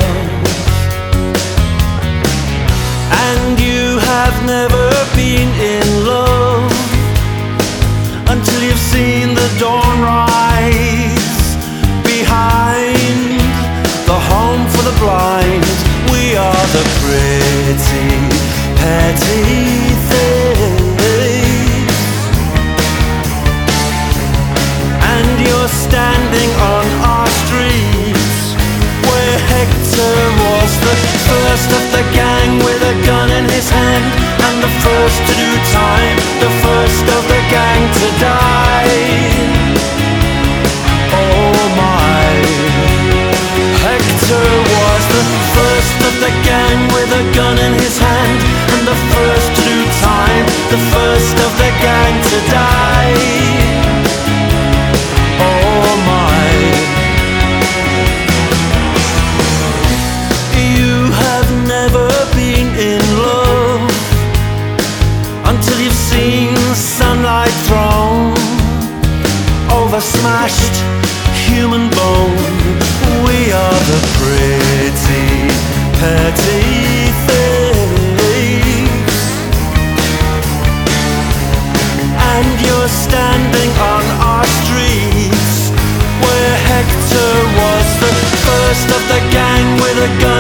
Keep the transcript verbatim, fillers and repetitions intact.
And you have never been in love until you've seen the dawn rise behind the home for the blind. We are the pretty, petty things, and you're standing on our streets where Hector was the first of the gang with a gun in his hand, and the first to do time, the first of the gang to die. Oh my, Hector was the first of the gang with a gun in his hand, and the first to do time, the first of the gang to die. Oh my, you have never been in love until you've seen sunlight thrown over smashed human bone. We are the pretty, petty things, and you're standing on our streets where Hector was the first of the gang with a gun